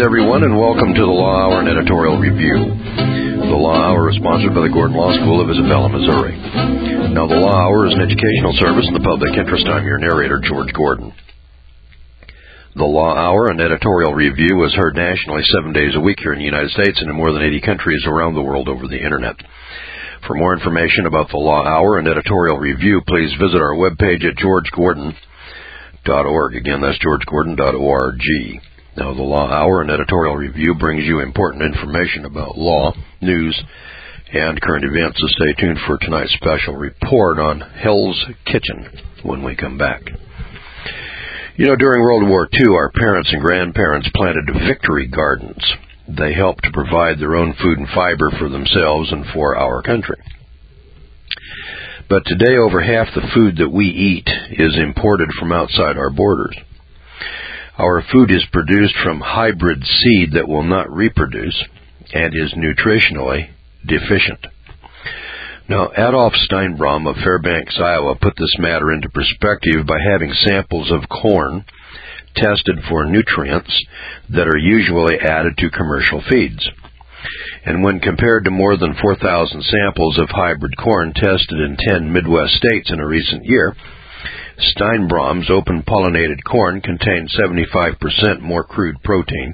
everyone, and welcome to the Law Hour and Editorial Review. The Law Hour is sponsored by the Gordon Law School of Isabella, Missouri. Now, the Law Hour is an educational service in the public interest. I'm your narrator, George Gordon. The Law Hour and Editorial Review is heard nationally 7 days a week here in the United States and in more than 80 countries around the world over the Internet. For more information about the Law Hour and Editorial Review, please visit our webpage at georgegordon.org. Again, that's georgegordon.org. Now, the Law Hour and Editorial Review brings you important information about law, news, and current events, so stay tuned for tonight's special report on Hell's Kitchen when we come back. You know, during World War II, our parents and grandparents planted victory gardens. They helped to provide their own food and fiber for themselves and for our country. But today, over half the food that we eat is imported from outside our borders. Our food is produced from hybrid seed that will not reproduce and is nutritionally deficient. Now, Adolf Steinbrom of Fairbanks, Iowa, put this matter into perspective by having samples of corn tested for nutrients that are usually added to commercial feeds. And when compared to more than 4,000 samples of hybrid corn tested in 10 Midwest states in a recent year, Steinbrom's open-pollinated corn contained 75% more crude protein,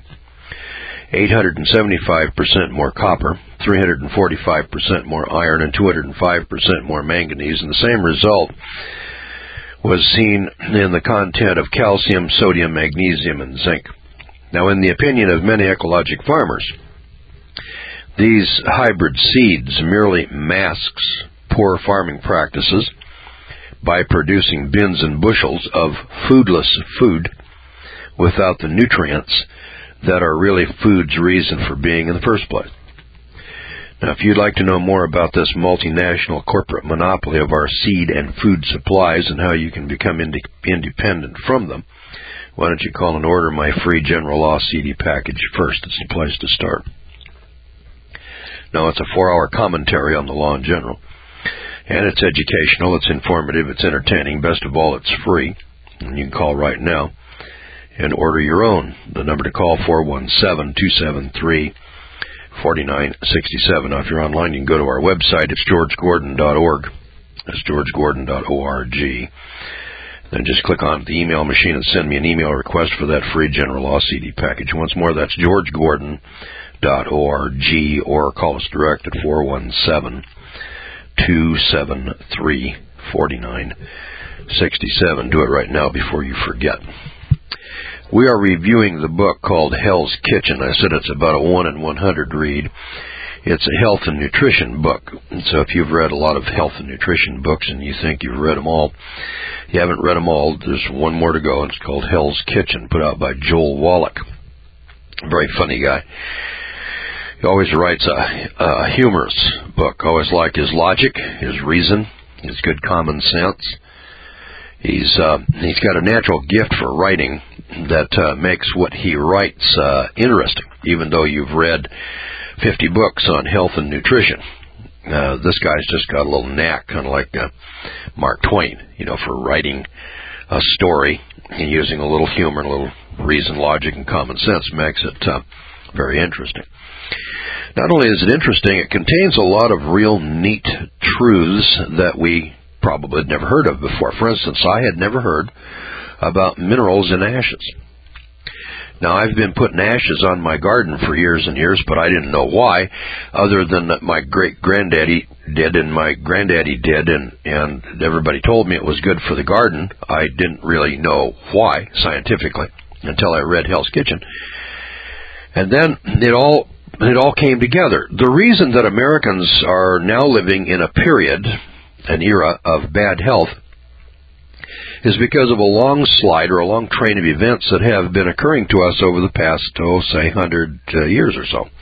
875% more copper, 345% more iron, and 205% more manganese, and the same result was seen in the content of calcium, sodium, magnesium, and zinc. Now, in the opinion of many ecologic farmers, these hybrid seeds merely masks poor farming practices by producing bins and bushels of foodless food without the nutrients that are really food's reason for being in the first place. Now, if you'd like to know more about this multinational corporate monopoly of our seed and food supplies and how you can become independent from them, why don't you call and order my free General Law CD package first? It's the place to start. Now, it's a 4-hour commentary on the law in general, and it's educational, it's informative, it's entertaining. Best of all, it's free, and you can call right now and order your own. The number to call, 417-273-4967. Now, if you're online, you can go to our website. It's georgegordon.org. That's georgegordon.org. Then just click on the email machine and send me an email request for that free General Law CD package. Once more, that's georgegordon.org, or call us direct at 417-273-4967. Do it right now before you forget. We are reviewing the book called Hell's Kitchen. I said it's about a 1 in 100 read. It's a health and nutrition book. And so if you've read a lot of health and nutrition books and you think you've read them all, you haven't read them all. There's one more to go, and it's called Hell's Kitchen, put out by Joel Wallach. Very funny guy. He always writes a humorous book. I always like his logic, his reason, his good common sense. He's got a natural gift for writing that makes what he writes interesting, even though you've read 50 books on health and nutrition. This guy's just got a little knack, kind of like Mark Twain, for writing a story and using a little humor and a little reason, logic, and common sense makes it very interesting. Not only is it interesting, it contains a lot of real neat truths that we probably had never heard of before. For instance, I had never heard about minerals in ashes. Now, I've been putting ashes on my garden for years and years, but I didn't know why, other than that my great-granddaddy did and my granddaddy did, and everybody told me it was good for the garden. I didn't really know why, scientifically, until I read Hell's Kitchen. And then it all came together. The reason that Americans are now living in a period, an era of bad health, is because of a long slide or a long train of events that have been occurring to us over the past, say, 100 years or so.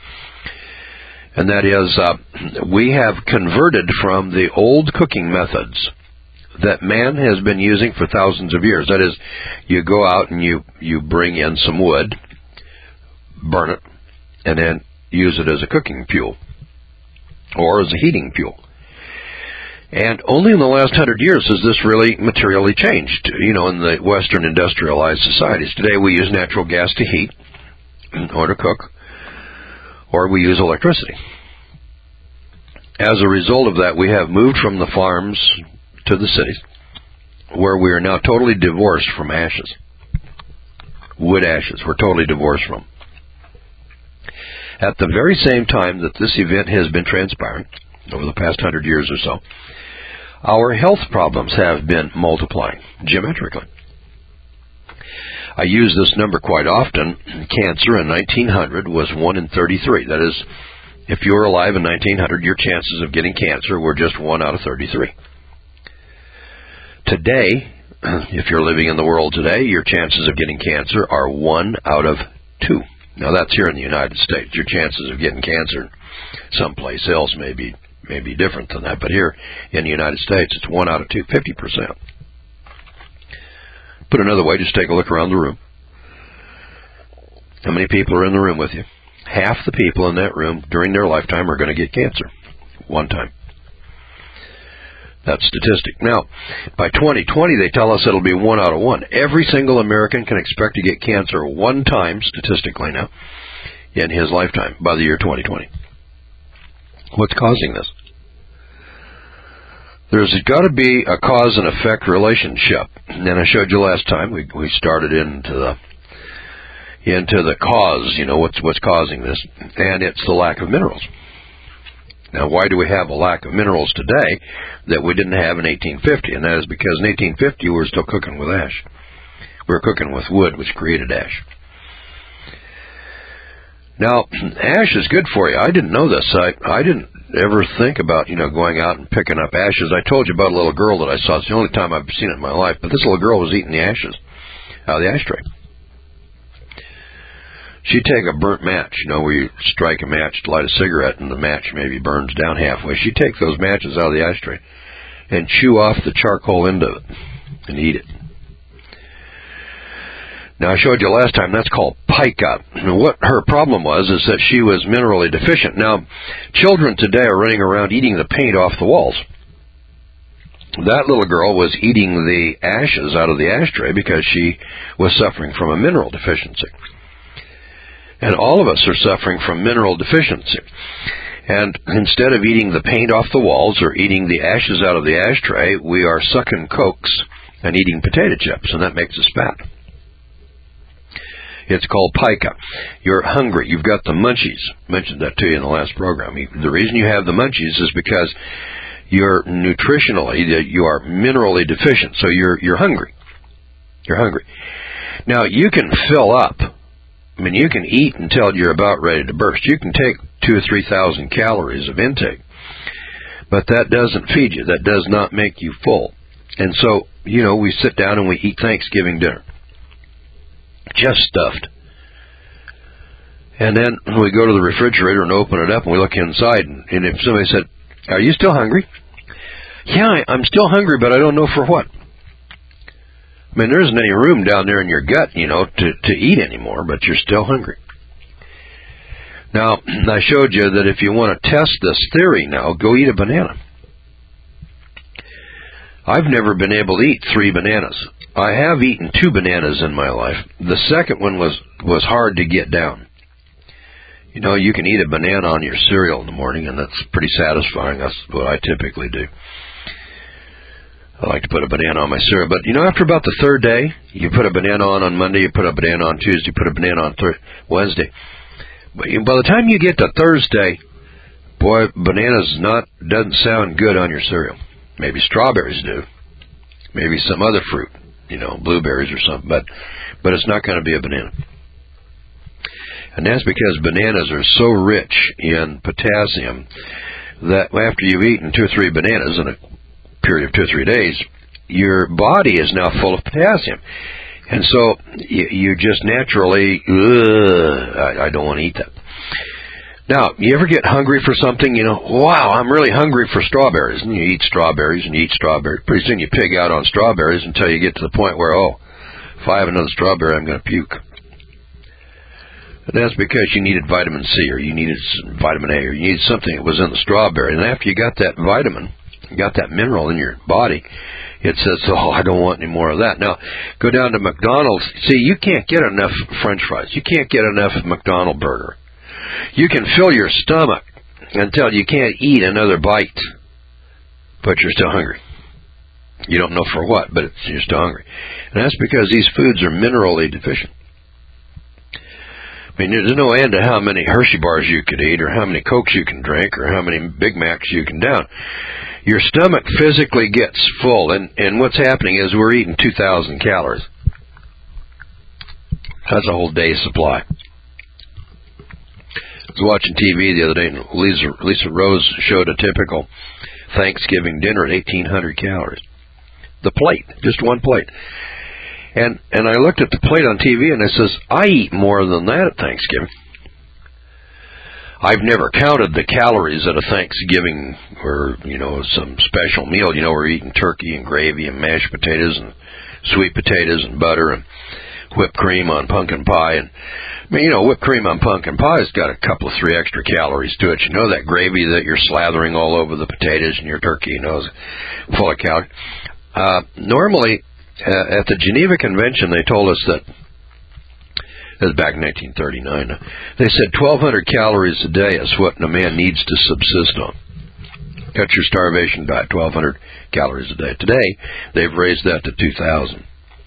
And that is, we have converted from the old cooking methods that man has been using for thousands of years. That is, you go out and you bring in some wood, burn it, and then use it as a cooking fuel or as a heating fuel. And only in the last 100 years has this really materially changed, in the Western industrialized societies. Today we use natural gas to heat. or to cook, or we use electricity. As a result of that, we have moved from the farms to the cities, where we are now totally divorced from ashes. Wood ashes, we're totally divorced from. At the very same time that this event has been transpiring, over the past 100 years or so, our health problems have been multiplying geometrically. I use this number quite often. Cancer in 1900 was 1 in 33. That is, if you were alive in 1900, your chances of getting cancer were just 1 out of 33. Today, if you're living in the world today, your chances of getting cancer are 1 out of 2. Now, that's here in the United States. Your chances of getting cancer someplace else may be different than that, but here in the United States, it's 1 out of 2, 50%. Put another way, just take a look around the room. How many people are in the room with you? Half the people in that room during their lifetime are going to get cancer. One time. That's statistic. Now, by 2020, they tell us it'll be 1 out of 1. Every single American can expect to get cancer one time, statistically now, in his lifetime by the year 2020. What's causing this? There's got to be a cause and effect relationship. And I showed you last time, we started into the cause, what's causing this, and it's the lack of minerals. Now, why do we have a lack of minerals today that we didn't have in 1850? And that is because in 1850 we were still cooking with ash. We were cooking with wood, which created ash. Now, ash is good for you. I didn't know this. I didn't ever think about, going out and picking up ashes. I told you about a little girl that I saw. It's the only time I've seen it in my life. But this little girl was eating the ashes out of the ashtray. She'd take a burnt match, where you strike a match to light a cigarette and the match maybe burns down halfway. She'd take those matches out of the ashtray and chew off the charcoal end of it and eat it. Now, I showed you last time, that's called pica. And what her problem was is that she was minerally deficient. Now, children today are running around eating the paint off the walls. That little girl was eating the ashes out of the ashtray because she was suffering from a mineral deficiency. And all of us are suffering from mineral deficiency. And instead of eating the paint off the walls or eating the ashes out of the ashtray, we are sucking Cokes and eating potato chips, and that makes us fat. It's called pica. You're hungry. You've got the munchies. I mentioned that to you in the last program. The reason you have the munchies is because you're nutritionally, you are minerally deficient, so you're hungry. You're hungry. Now, you can fill up. I mean, you can eat until you're about ready to burst. You can take 2,000 or 3,000 calories of intake, but that doesn't feed you. That does not make you full. And so, we sit down and we eat Thanksgiving dinner. Just stuffed. And then we go to the refrigerator and open it up and we look inside, and if somebody said, "Are you still hungry?" "Yeah, I'm still hungry, but I don't know for what." I mean, there isn't any room down there in your gut, to eat anymore, but you're still hungry. Now, I showed you that if you want to test this theory now, go eat a banana. I've never been able to eat 3 bananas. I have eaten 2 bananas in my life. The second one was hard to get down. You can eat a banana on your cereal in the morning, and that's pretty satisfying. That's what I typically do. I like to put a banana on my cereal. But, after about the 3rd day, you put a banana on Monday, you put a banana on Tuesday, you put a banana on Wednesday. But by the time you get to Thursday, boy, bananas doesn't sound good on your cereal. Maybe strawberries do. Maybe some other fruit, blueberries or something. But it's not going to be a banana. And that's because bananas are so rich in potassium that after you've eaten 2 or 3 bananas in a period of 2 or 3 days, your body is now full of potassium. And so you just naturally, I don't want to eat that. Now, you ever get hungry for something, wow, I'm really hungry for strawberries. And you eat strawberries and you eat strawberries. Pretty soon you pig out on strawberries until you get to the point where, if I have another strawberry, I'm going to puke. And that's because you needed vitamin C, or you needed vitamin A, or you needed something that was in the strawberry. And after you got that vitamin, you got that mineral in your body, it says, oh, I don't want any more of that. Now, go down to McDonald's. See, you can't get enough French fries. You can't get enough McDonald's burger. You can fill your stomach until you can't eat another bite, but you're still hungry. You don't know for what, but you're still hungry. And that's because these foods are minerally deficient. I mean, there's no end to how many Hershey bars you could eat, or how many Cokes you can drink, or how many Big Macs you can down. Your stomach physically gets full, and what's happening is we're eating 2,000 calories. That's a whole day's supply. I was watching TV the other day, and Lisa Rose showed a typical Thanksgiving dinner at 1,800 calories. The plate, just one plate. And I looked at the plate on TV, and I says, I eat more than that at Thanksgiving. I've never counted the calories at a Thanksgiving or, some special meal. We're eating turkey and gravy and mashed potatoes and sweet potatoes and butter and whipped cream on pumpkin pie. And, whipped cream on pumpkin pie has got a couple of 3 extra calories to it. That gravy that you're slathering all over the potatoes and your turkey, is full of calories. Normally, at the Geneva Convention, they told us that, this was back in 1939, they said 1,200 calories a day is what a man needs to subsist on. Cut your starvation diet, 1,200 calories a day. Today, they've raised that to 2,000.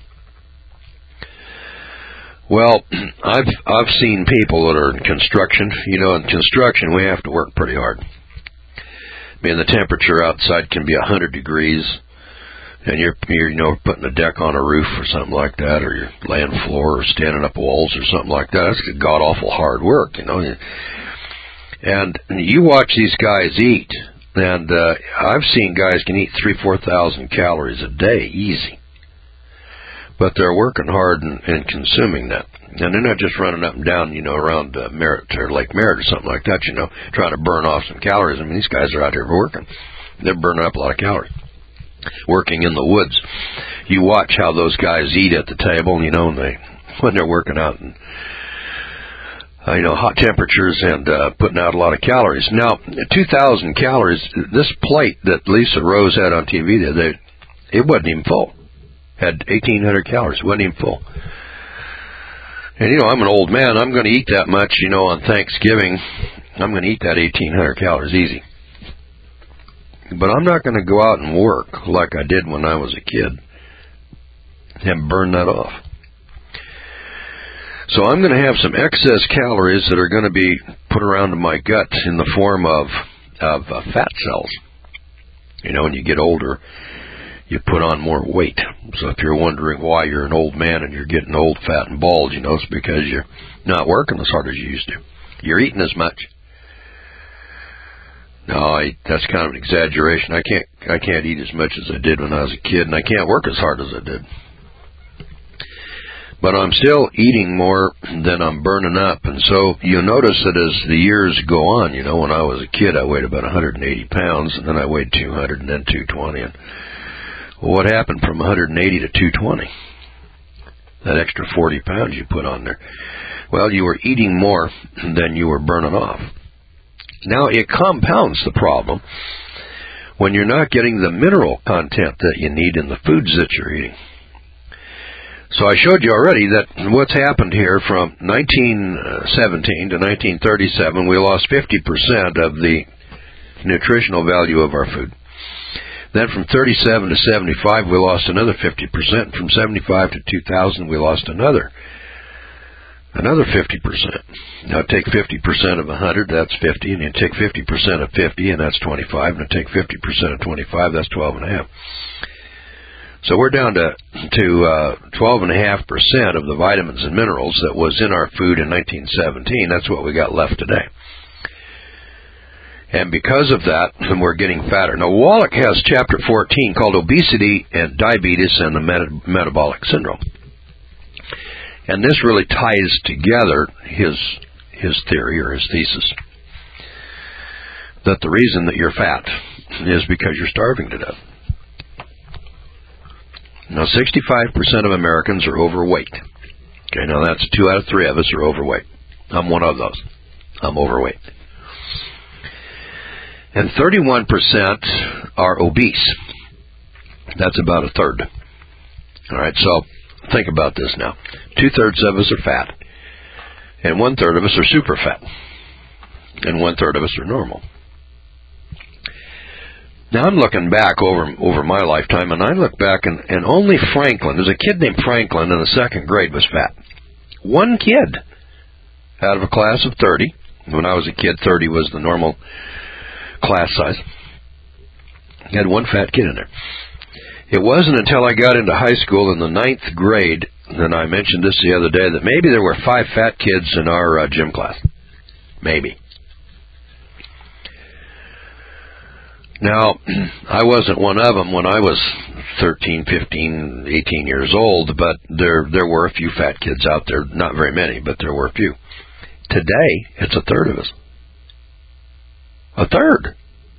Well, I've seen people that are in construction. In construction, we have to work pretty hard. I mean, the temperature outside can be 100 degrees. And you're putting a deck on a roof or something like that, or you're laying floor or standing up walls or something like that. That's god-awful hard work, And you watch these guys eat, and I've seen guys can eat 3,000-4,000 calories a day, easy. But they're working hard and consuming that. And they're not just running up and down, around Merritt or Lake Merritt or something like that, trying to burn off some calories. I mean, these guys are out here working. They're burning up a lot of calories. Working in the woods. You watch how those guys eat at the table, when they're working out in, hot temperatures and putting out a lot of calories. Now, 2,000 calories, this plate that Lisa Rose had on TV, it wasn't even full. Had 1,800 calories. It wasn't even full. And, I'm an old man. I'm going to eat that much, on Thanksgiving. I'm going to eat that 1,800 calories easy. But I'm not going to go out and work like I did when I was a kid and burn that off. So I'm going to have some excess calories that are going to be put around in my gut in the form of fat cells. When you get older, you put on more weight. So if you're wondering why you're an old man and you're getting old, fat, and bald, it's because you're not working as hard as you used to. You're eating as much. No, that's kind of an exaggeration. I can't eat as much as I did when I was a kid, and I can't work as hard as I did. But I'm still eating more than I'm burning up, and so you'll notice that as the years go on, when I was a kid, I weighed about 180 pounds, and then I weighed 200, and then 220. And what happened from 180 to 220? That extra 40 pounds you put on there. Well, you were eating more than you were burning off. Now, it compounds the problem when you're not getting the mineral content that you need in the foods that you're eating. So I showed you already that what's happened here from 1917 to 1937, we lost 50% of the nutritional value of our food. Then from 37 to 75, we lost another 50%. From 75 to 2000, we lost another 50%. Now take 50% of 100, that's 50, and you take 50% of 50, and that's 25, and take 50% of 25, that's 12.5. So we're down to 12.5% of the vitamins and minerals that was in our food in 1917. That's what we got left today. And because of that, we're getting fatter. Now, Wallach has chapter 14 called Obesity and Diabetes and the Metabolic Syndrome. And this really ties together his theory or his thesis that the reason that you're fat is because you're starving to death. Now, 65% of Americans are overweight. Okay, now that's 2 out of 3 of us are overweight. I'm one of those. I'm overweight. And 31% are obese. That's about a third. All right, so think about this now. 2/3 of us are fat, and 1/3 of us are super fat, and 1/3 of us are normal. Now, I'm looking back over my lifetime, and I look back, and only Franklin, there's a kid named Franklin in the second grade, was fat. One kid out of a class of 30. When I was a kid, 30 was the normal class size. I had one fat kid in there. It wasn't until I got into high school in the 9th grade, and I mentioned this the other day, that maybe there were 5 fat kids in our gym class. Maybe. Now, I wasn't one of them when I was 13, 15, 18 years old, but there were a few fat kids out there. Not very many, but there were a few. Today, it's a third of us. A third.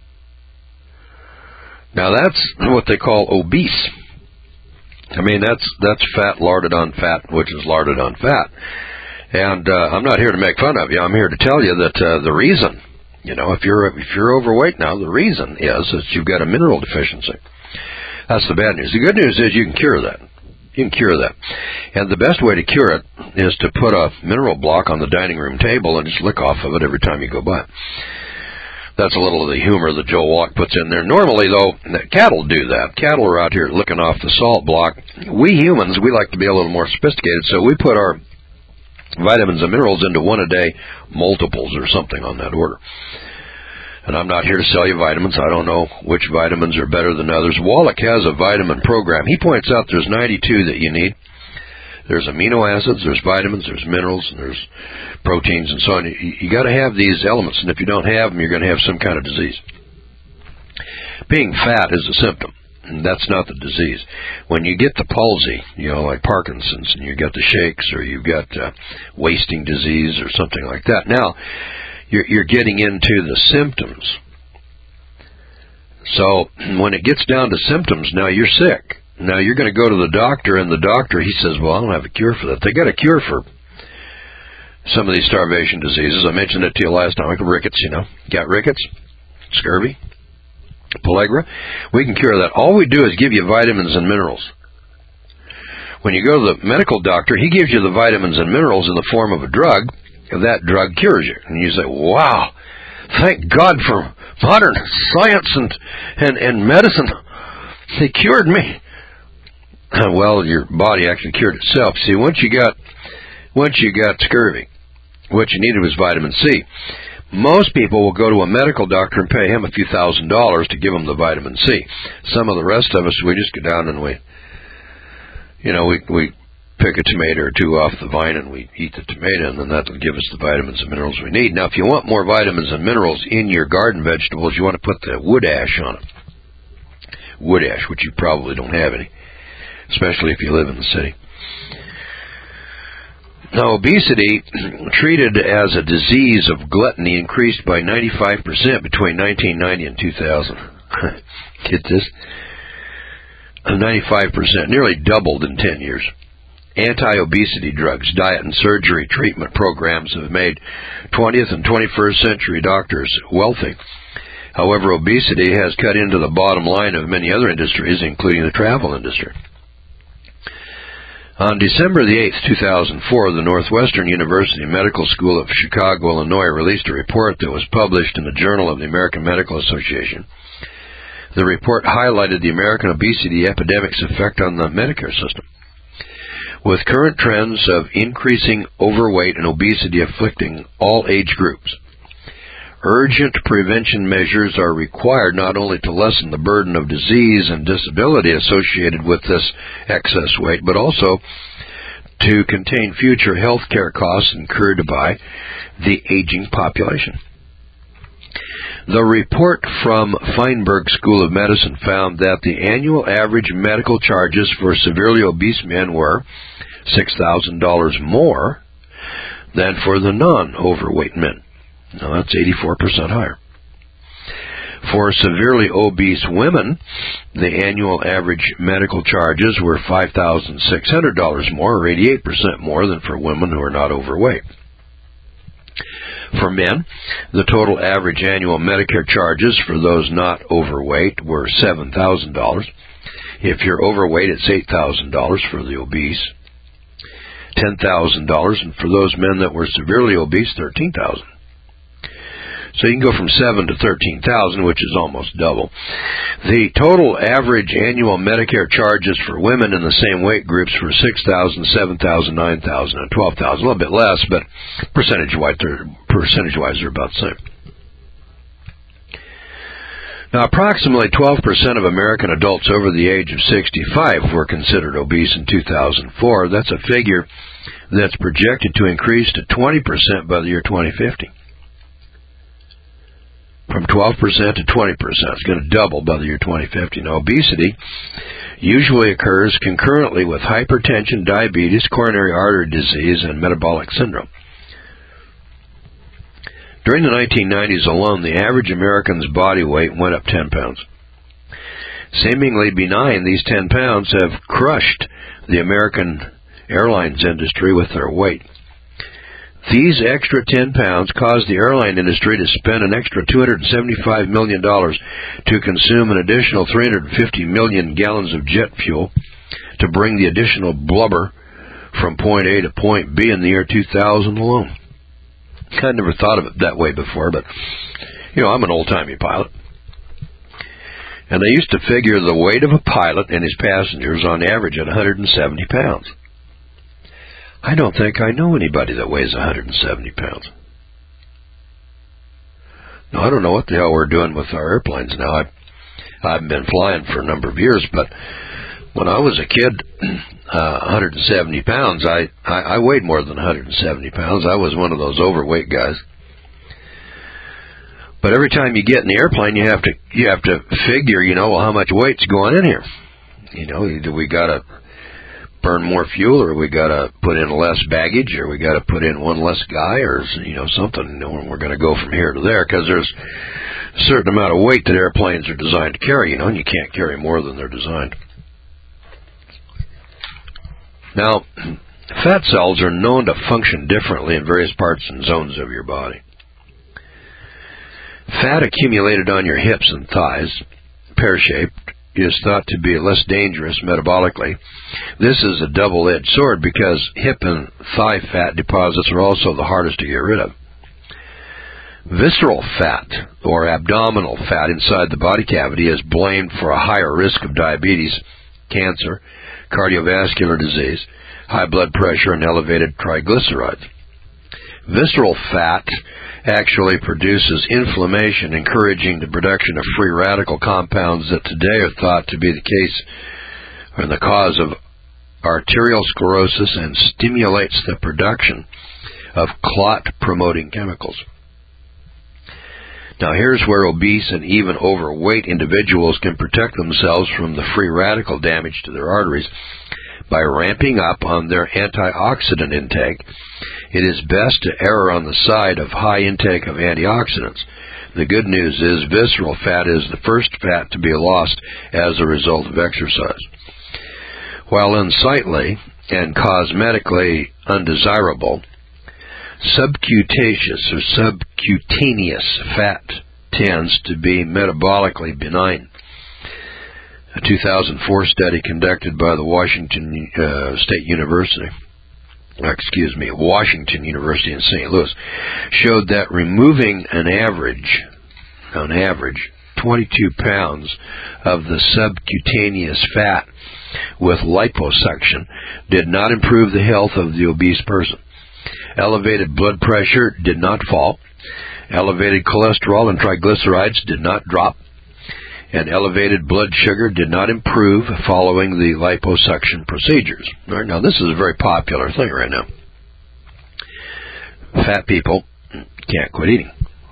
Now, that's what they call obese. I mean, that's fat larded on fat, which is larded on fat. And I'm not here to make fun of you. I'm here to tell you that the reason, if you're overweight now, the reason is that you've got a mineral deficiency. That's the bad news. The good news is you can cure that. You can cure that. And the best way to cure it is to put a mineral block on the dining room table and just lick off of it every time you go by. That's a little of the humor that Joe Walk puts in there. Normally, though, cattle do that. Cattle are out here licking off the salt block. We humans, we like to be a little more sophisticated, so we put our vitamins and minerals into one-a-day multiples or something on that order. And I'm not here to sell you vitamins. I don't know which vitamins are better than others. Wallach has a vitamin program. He points out there's 92 that you need. There's amino acids, there's vitamins, there's minerals, and there's proteins and so on. You got to have these elements, and if you don't have them, you're going to have some kind of disease. Being fat is a symptom, and that's not the disease. When you get the palsy, like Parkinson's, and you got the shakes, or you've got wasting disease or something like that, now you're getting into the symptoms. So when it gets down to symptoms, now you're sick. Now you're going to go to the doctor, and the doctor, he says, well, I don't have a cure for that. They got a cure for some of these starvation diseases. I mentioned it to you last time, like rickets, Got rickets, scurvy, pellagra. We can cure that. All we do is give you vitamins and minerals. When you go to the medical doctor, he gives you the vitamins and minerals in the form of a drug. That drug cures you. And you say, wow, thank God for modern science and medicine. They cured me. Well, your body actually cured itself. See, once you got scurvy, what you needed was vitamin C. Most people will go to a medical doctor and pay him a few $1,000s to give him the vitamin C. Some of the rest of us, we just go down and we pick a tomato or two off the vine and we eat the tomato, and then that will give us the vitamins and minerals we need. Now, if you want more vitamins and minerals in your garden vegetables, you want to put the wood ash on it. Wood ash, which you probably don't have any, especially if you live in the city. Now, obesity, treated as a disease of gluttony, increased by 95% between 1990 and 2000. Get this? 95%, nearly doubled in 10 years. Anti-obesity drugs, diet, and surgery treatment programs have made 20th and 21st century doctors wealthy. However, obesity has cut into the bottom line of many other industries, including the travel industry. On December the 8th, 2004, the Northwestern University Medical School of Chicago, Illinois, released a report that was published in the Journal of the American Medical Association. The report highlighted the American obesity epidemic's effect on the Medicare system. With current trends of increasing overweight and obesity afflicting all age groups, urgent prevention measures are required not only to lessen the burden of disease and disability associated with this excess weight, but also to contain future health care costs incurred by the aging population. The report from Feinberg School of Medicine found that the annual average medical charges for severely obese men were $6,000 more than for the non-overweight men. Now, that's 84% higher. For severely obese women, the annual average medical charges were $5,600 more, or 88% more than for women who are not overweight. For men, the total average annual Medicare charges for those not overweight were $7,000. If you're overweight, it's $8,000 for the obese, $10,000, and for those men that were severely obese, $13,000. So you can go from 7 to 13,000, which is almost double. The total average annual Medicare charges for women in the same weight groups were $6,000, $7,000, $9,000, and $12,000. A little bit less, but percentage-wise, they're about the same. Now, approximately 12% of American adults over the age of 65 were considered obese in 2004. That's a figure that's projected to increase to 20% by the year 2050. From 12% to 20%. It's going to double by the year 2050. Now, obesity usually occurs concurrently with hypertension, diabetes, coronary artery disease, and metabolic syndrome. During the 1990s alone, the average American's body weight went up 10 pounds. Seemingly benign, these 10 pounds have crushed the American airlines industry with their weight. These extra 10 pounds caused the airline industry to spend an extra $275 million to consume an additional 350 million gallons of jet fuel to bring the additional blubber from point A to point B in the year 2000 alone. I never thought of it that way before, but, I'm an old-timey pilot. And they used to figure the weight of a pilot and his passengers on average at 170 pounds. I don't think I know anybody that weighs 170 pounds. Now, I don't know what the hell we're doing with our airplanes now. I haven't been flying for a number of years, but when I was a kid, 170 pounds, I weighed more than 170 pounds. I was one of those overweight guys. But every time you get in the airplane, you have to figure, how much weight's going in here. Either we got to burn more fuel, or we got to put in less baggage, or we got to put in one less guy, or something. We're going to go from here to there, because there's a certain amount of weight that airplanes are designed to carry, and you can't carry more than they're designed. Now, fat cells are known to function differently in various parts and zones of your body. Fat accumulated on your hips and thighs, pear-shaped, is thought to be less dangerous metabolically. This is a double-edged sword because hip and thigh fat deposits are also the hardest to get rid of. Visceral fat, or abdominal fat inside the body cavity, is blamed for a higher risk of diabetes, cancer, cardiovascular disease, high blood pressure, and elevated triglycerides. Visceral fat actually produces inflammation, encouraging the production of free radical compounds that today are thought to be the case or the cause of arterial sclerosis, and stimulates the production of clot-promoting chemicals. Now, here's where obese and even overweight individuals can protect themselves from the free radical damage to their arteries by ramping up on their antioxidant intake. It is best to err on the side of high intake of antioxidants. The good news is visceral fat is the first fat to be lost as a result of exercise. While unsightly and cosmetically undesirable, subcutaneous fat tends to be metabolically benign. A 2004 study conducted by the Washington University in St. Louis showed that removing on average 22 pounds of the subcutaneous fat with liposuction did not improve the health of the obese person. Elevated blood pressure did not fall. Elevated cholesterol and triglycerides did not drop. And elevated blood sugar did not improve following the liposuction procedures. All right, now, this is a very popular thing right now. Fat people can't quit eating.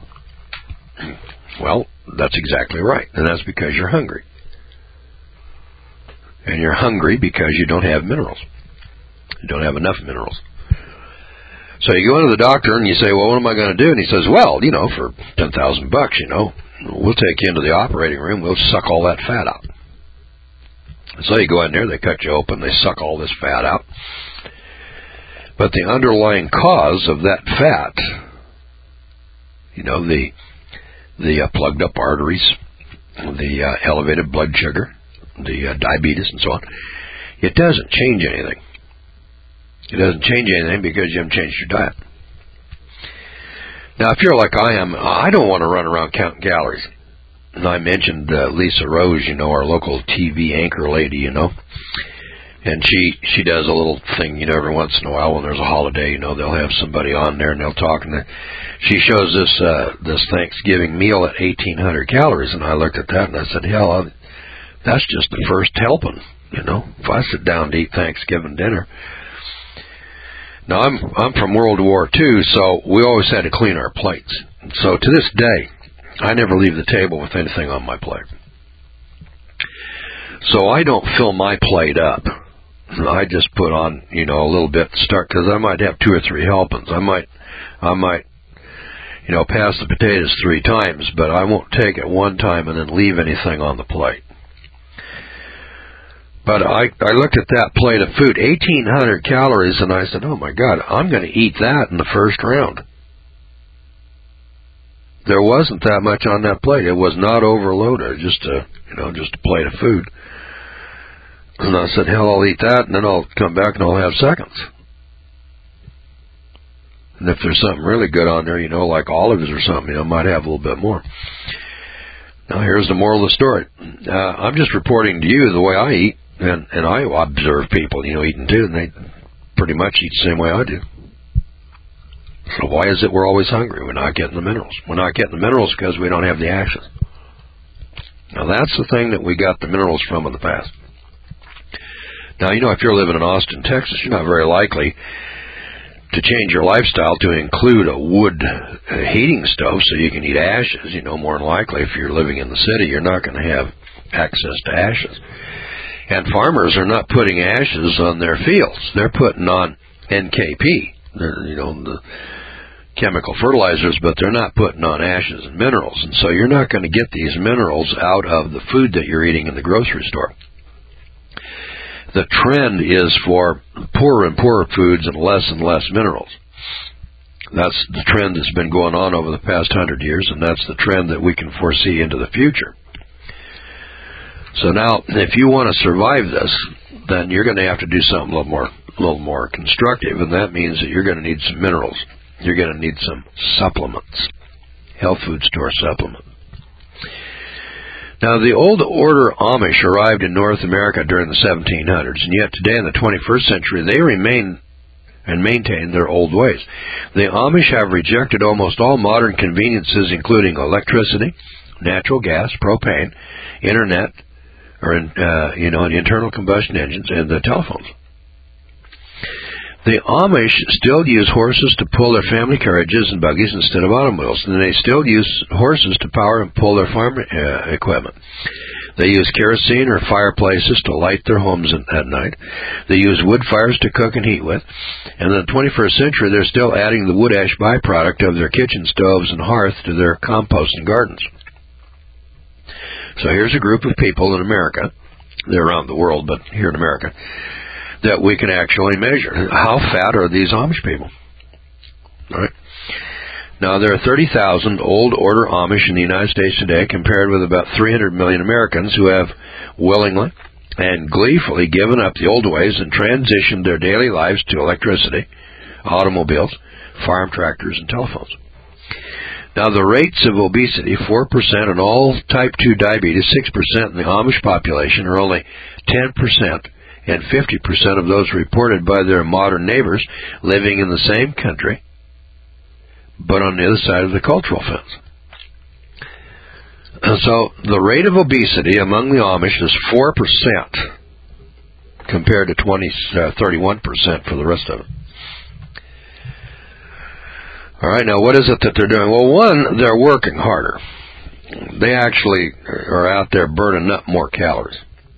Well, that's exactly right, and that's because you're hungry. And you're hungry because you don't have minerals. You don't have enough minerals. So you go into the doctor and you say, well, what am I going to do? And he says, well, for $10,000, we'll take you into the operating room. We'll suck all that fat out. So you go in there, they cut you open, they suck all this fat out. But the underlying cause of that fat, the plugged up arteries, the elevated blood sugar, the diabetes and so on. It doesn't change anything. It doesn't change anything because you haven't changed your diet. Now, if you're like I am, I don't want to run around counting calories. And I mentioned Lisa Rose, our local TV anchor lady, and she does a little thing, every once in a while when there's a holiday, they'll have somebody on there and they'll talk, and she shows this Thanksgiving meal at 1,800 calories, and I looked at that and I said, hell, that's just the first helping, if I sit down to eat Thanksgiving dinner. Now, I'm from World War II, so we always had to clean our plates. So to this day, I never leave the table with anything on my plate. So I don't fill my plate up. I just put on, a little bit to start, because I might have 2 or 3 helpings. I might, pass the potatoes 3 times, but I won't take it one time and then leave anything on the plate. But I looked at that plate of food, 1,800 calories, and I said, oh my God, I'm going to eat that in the first round. There wasn't that much on that plate. It was not overloaded, just a plate of food. And I said, hell, I'll eat that, and then I'll come back and I'll have seconds. And if there's something really good on there, like olives or something, I might have a little bit more. Now, here's the moral of the story. I'm just reporting to you the way I eat, and I observe people, eating too, and they pretty much eat the same way I do. So why is it we're always hungry? We're not getting the minerals. We're not getting the minerals because we don't have the ashes. Now, that's the thing that we got the minerals from in the past. Now, if you're living in Austin, Texas, you're not very likely to change your lifestyle to include a wood heating stove so you can eat ashes. More than likely, if you're living in the city, you're not going to have access to ashes. And farmers are not putting ashes on their fields. They're putting on NKP, the chemical fertilizers, but they're not putting on ashes and minerals. And so you're not going to get these minerals out of the food that you're eating in the grocery store. The trend is for poorer and poorer foods and less minerals. That's the trend that's been going on over the past 100 years, and that's the trend that we can foresee into the future. So now, if you want to survive this, then you're going to have to do something a little more constructive, and that means that you're going to need some minerals. You're going to need some supplements, health food store supplements. Now, the Old Order Amish arrived in North America during the 1700s, and yet today in the 21st century, they remain and maintain their old ways. The Amish have rejected almost all modern conveniences, including electricity, natural gas, propane, internet, and internal combustion engines, and the telephones. The Amish still use horses to pull their family carriages and buggies instead of automobiles, and they still use horses to power and pull their farm equipment. They use kerosene or fireplaces to light their homes at night. They use wood fires to cook and heat with. And in the 21st century, they're still adding the wood ash byproduct of their kitchen stoves and hearth to their compost and gardens. So here's a group of people in America, they're around the world, but here in America, that we can actually measure. How fat are these Amish people? All right. Now, there are 30,000 Old Order Amish in the United States today, compared with about 300 million Americans who have willingly and gleefully given up the old ways and transitioned their daily lives to electricity, automobiles, farm tractors, and telephones. Now, the rates of obesity, 4% in all type 2 diabetes, 6% in the Amish population, are only 10%, and 50% of those reported by their modern neighbors living in the same country, but on the other side of the cultural fence. And so the rate of obesity among the Amish is 4% compared to 31% for the rest of it. All right, now what is it that they're doing? Well, one, they're working harder. They actually are out there burning up more calories.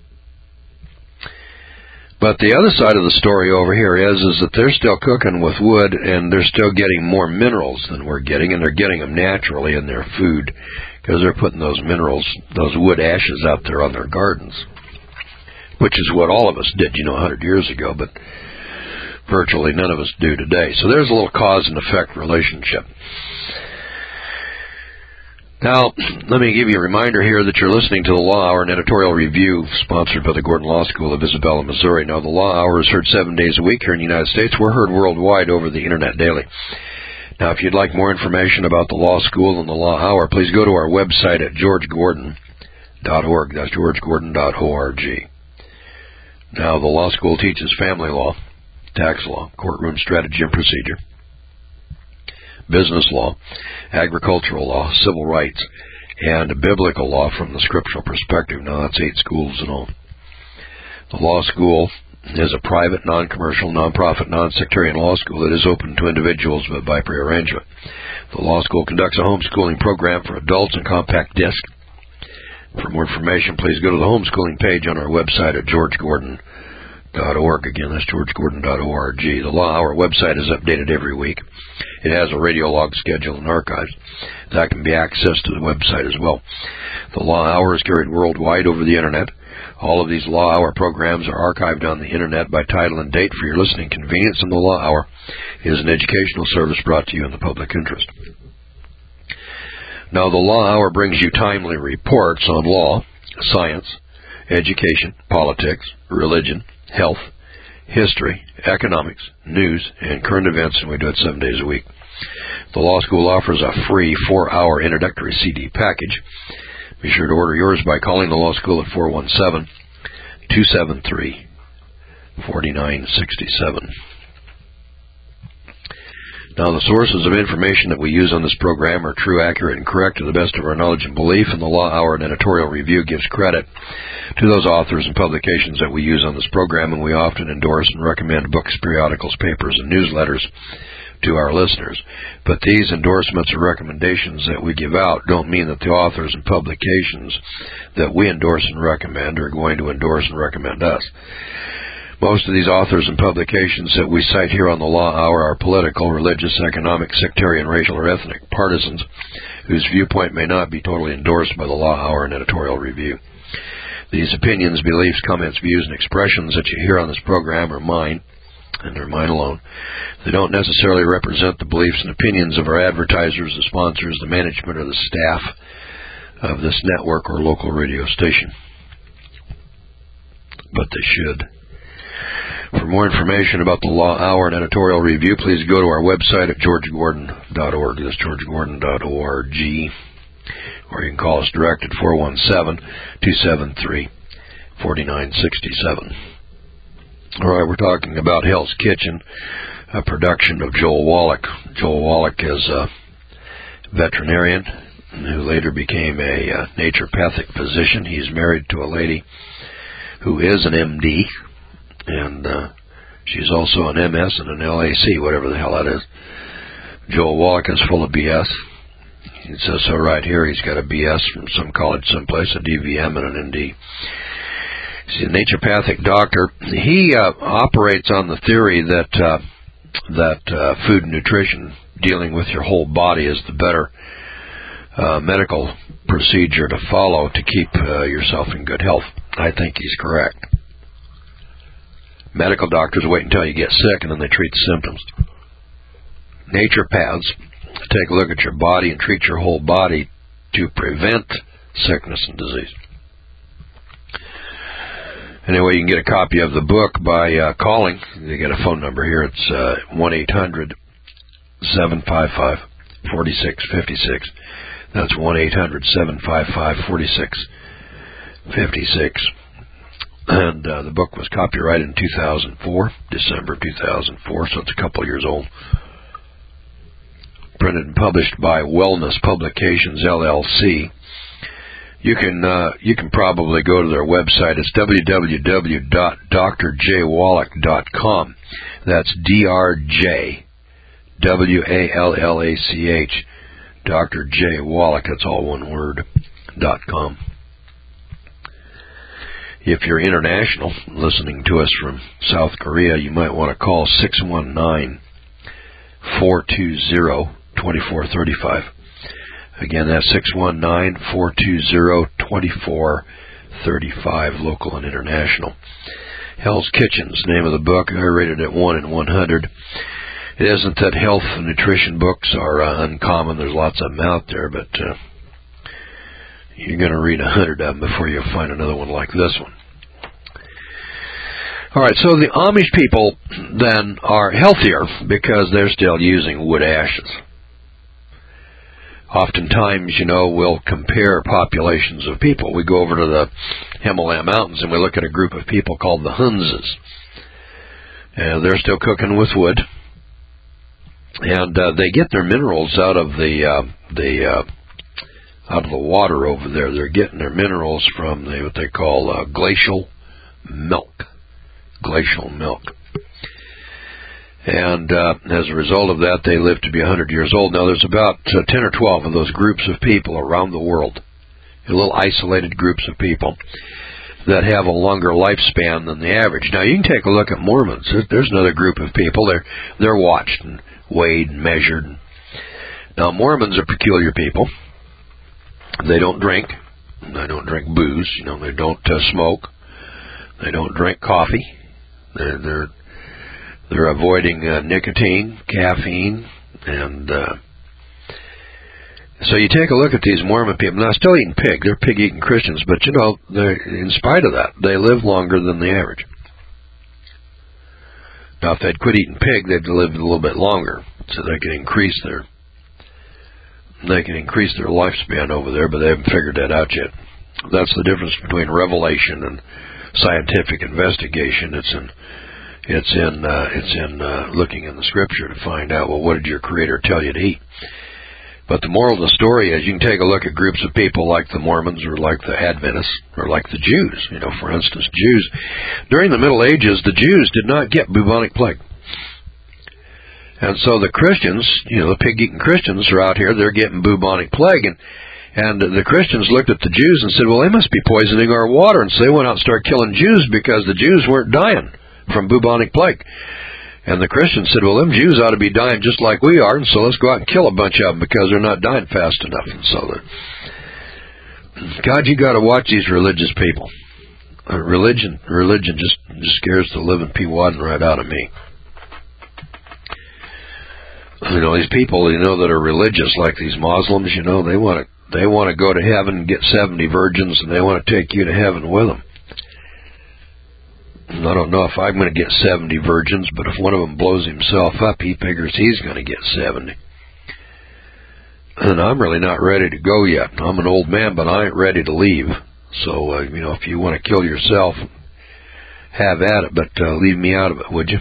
But the other side of the story over here is that they're still cooking with wood, and they're still getting more minerals than we're getting, and they're getting them naturally in their food because they're putting those minerals, those wood ashes out there on their gardens, which is what all of us did, 100 years ago, but virtually none of us do today. So there's a little cause and effect relationship. Now, let me give you a reminder here that you're listening to the Law Hour, an editorial review sponsored by the Gordon Law School of Isabella, Missouri. Now, the Law Hour is heard 7 days a week here in the United States. We're heard worldwide over the Internet daily. Now, if you'd like more information about the Law School and the Law Hour, please go to our website at georgegordon.org. That's georgegordon.org. Now, the Law School teaches family law, tax law, courtroom strategy and procedure, business law, agricultural law, civil rights, and biblical law from the scriptural perspective. Now, that's 8 schools in all. The Law School is a private, non-commercial, non-profit, non-sectarian law school that is open to individuals but by prearrangement. The Law School conducts a homeschooling program for adults in compact disc. For more information, please go to the homeschooling page on our website at georgegordon.org. Again, that's georgegordon.org. The Law Hour website is updated every week. It has a radio log schedule and archives. That can be accessed to the website as well. The Law Hour is carried worldwide over the Internet. All of these Law Hour programs are archived on the Internet by title and date for your listening convenience, and the Law Hour is an educational service brought to you in the public interest. Now, the Law Hour brings you timely reports on law, science, education, politics, religion, health, history, economics, news, and current events, and we do it 7 days a week. The Law School offers a free 4-hour introductory CD package. Be sure to order yours by calling the Law School at 417-273-4967. Now, the sources of information that we use on this program are true, accurate, and correct to the best of our knowledge and belief, and the Law Hour and editorial review gives credit to those authors and publications that we use on this program, and we often endorse and recommend books, periodicals, papers, and newsletters to our listeners. But these endorsements or recommendations that we give out don't mean that the authors and publications that we endorse and recommend are going to endorse and recommend us. Most of these authors and publications that we cite here on the Law Hour are political, religious, economic, sectarian, racial, or ethnic partisans whose viewpoint may not be totally endorsed by the Law Hour and editorial review. These opinions, beliefs, comments, views, and expressions that you hear on this program are mine, and they're mine alone. They don't necessarily represent the beliefs and opinions of our advertisers, the sponsors, the management, or the staff of this network or local radio station. But they should. For more information about the Law Hour and editorial review, please go to our website at georgegordon.org. That's georgegordon.org. Or you can call us direct at 417-273-4967. All right, we're talking about Hell's Kitchen, a production of Joel Wallach. Joel Wallach is a veterinarian who later became a naturopathic physician. He's married to a lady who is an MD. And she's also an MS and an LAC, whatever the hell that is. Joel Wallach is full of BS. It says so right here. He's got a BS from some college someplace, a DVM and an ND. He's a naturopathic doctor. He operates on the theory that food and nutrition, dealing with your whole body, is the better medical procedure to follow to keep yourself in good health. I think he's correct. Medical doctors wait until you get sick and then they treat the symptoms. Naturopaths take a look at your body and treat your whole body to prevent sickness and disease. Anyway, you can get a copy of the book by calling. You get a phone number here. It's 1-800-755-4656. That's 1-800-755-4656. And the book was copyrighted in 2004, December 2004, so it's a couple years old. Printed and published by Wellness Publications, LLC. You can probably go to their website. It's www.drjwallach.com. That's DRJWALLACH. Dr. J. Wallach, that's all one word, .com. If you're international, listening to us from South Korea, you might want to call 619-420-2435. Again, that's 619-420-2435, local and international. Hell's Kitchen's the name of the book. I rated it 1 in 100. It isn't that health and nutrition books are uncommon. There's lots of them out there, but You're going to read 100 of them before you find another one like this one. All right, so the Amish people then are healthier because they're still using wood ashes. Oftentimes, we'll compare populations of people. We go over to the Himalaya Mountains and we look at a group of people called the Hunzas. And they're still cooking with wood. And they get their minerals out of the water over there. They're getting their minerals from what they call glacial milk. Glacial milk. And as a result of that, they live to be 100 years old. Now, there's about 10 or 12 of those groups of people around the world, little isolated groups of people that have a longer lifespan than the average. Now, you can take a look at Mormons. There's another group of people. They're watched and weighed and measured. Now, Mormons are peculiar people. They don't drink. They don't drink booze. They don't smoke. They don't drink coffee. They're avoiding nicotine, caffeine, and so you take a look at these Mormon people. Now, still eating pig. They're pig-eating Christians, but in spite of that, they live longer than the average. Now, if they'd quit eating pig, they'd live a little bit longer, so they can increase their lifespan over there, but they haven't figured that out yet. That's the difference between revelation and scientific investigation. It's in looking in the Scripture to find out, well, what did your Creator tell you to eat? But the moral of the story is you can take a look at groups of people like the Mormons or like the Adventists or like the Jews. For instance, Jews. During the Middle Ages, the Jews did not get bubonic plague. And so the Christians, the pig-eating Christians are out here, they're getting bubonic plague. And the Christians looked at the Jews and said, well, they must be poisoning our water. And so they went out and started killing Jews because the Jews weren't dying from bubonic plague. And the Christians said, well, them Jews ought to be dying just like we are, and so let's go out and kill a bunch of them because they're not dying fast enough. And so, God, you got to watch these religious people. Religion just scares the living Pewaddin right out of me. These people, that are religious, like these Muslims, they want to go to heaven and get 70 virgins, and they want to take you to heaven with them. I don't know if I'm going to get 70 virgins, but if one of them blows himself up, he figures he's going to get 70. And I'm really not ready to go yet. I'm an old man, but I ain't ready to leave. So, if you want to kill yourself, have at it, but leave me out of it, would you?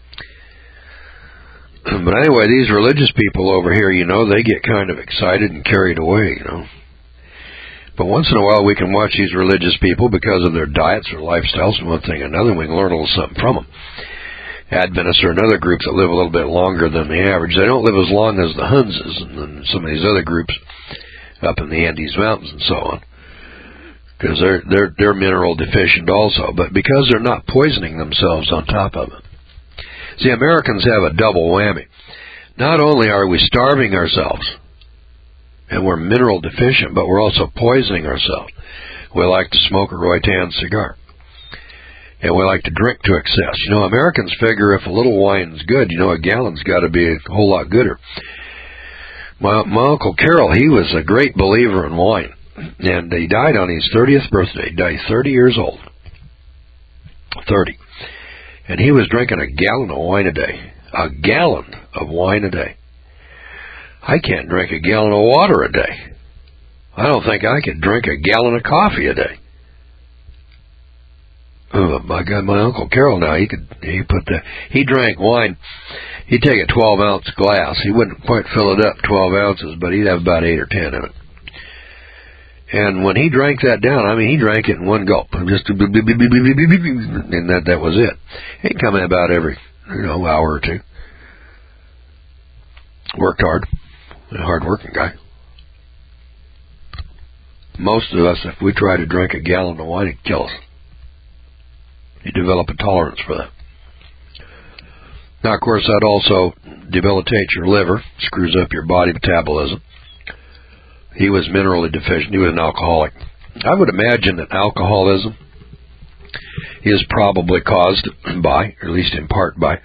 But anyway, these religious people over here, they get kind of excited and carried away, But once in a while we can watch these religious people because of their diets or lifestyles and one thing or another, we can learn a little something from them. Adventists are another group that live a little bit longer than the average. They don't live as long as the Hunzas and some of these other groups up in the Andes Mountains and so on, because they're mineral deficient also, but because they're not poisoning themselves on top of it. See, Americans have a double whammy. Not only are we starving ourselves, and we're mineral deficient, but we're also poisoning ourselves. We like to smoke a Roytan cigar. And we like to drink to excess. Americans figure if a little wine's good, a gallon's got to be a whole lot gooder. My Uncle Carol, he was a great believer in wine. And he died on his 30th birthday. He died 30 years old. 30. And he was drinking a gallon of wine a day. A gallon of wine a day. I can't drink a gallon of water a day. I don't think I could drink a gallon of coffee a day. Oh my God, my Uncle Carol now, he drank wine. He'd take a 12-ounce glass. He wouldn't quite fill it up 12 ounces, but he'd have about 8 or 10 in it. And when he drank that down, he drank it in one gulp. Just and that was it. He'd come in about every hour or two. Worked hard. A hard-working guy. Most of us, if we try to drink a gallon of wine, it'd kill us. You develop a tolerance for that. Now, of course, that also debilitates your liver, screws up your body metabolism. He was minerally deficient. He was an alcoholic. I would imagine that alcoholism is probably caused by, or at least in part by,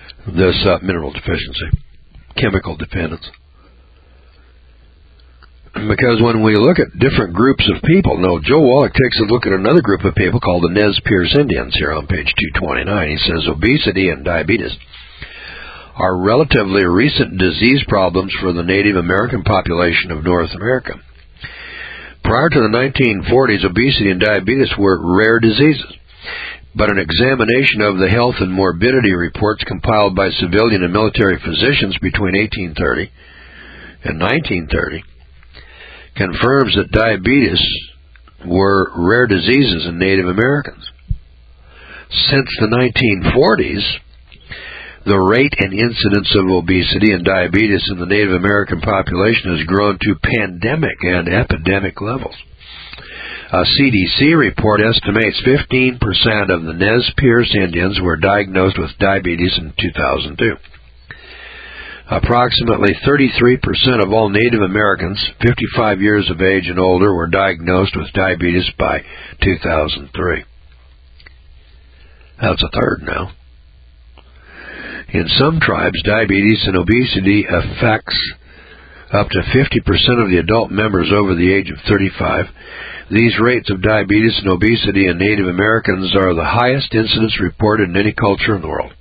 this mineral deficiency, chemical dependence. Because when we look at different groups of people, Joe Wallach takes a look at another group of people called the Nez Perce Indians here on page 229. He says obesity and diabetes are relatively recent disease problems for the Native American population of North America. Prior to the 1940s, obesity and diabetes were rare diseases, but an examination of the health and morbidity reports compiled by civilian and military physicians between 1830 and 1930 confirms that diabetes were rare diseases in Native Americans. Since the 1940s, the rate and incidence of obesity and diabetes in the Native American population has grown to pandemic and epidemic levels. A CDC report estimates 15% of the Nez Perce Indians were diagnosed with diabetes in 2002. Approximately 33% of all Native Americans 55 years of age and older were diagnosed with diabetes by 2003. That's a third now. In some tribes, diabetes and obesity affects up to 50% of the adult members over the age of 35. These rates of diabetes and obesity in Native Americans are the highest incidence reported in any culture in the world.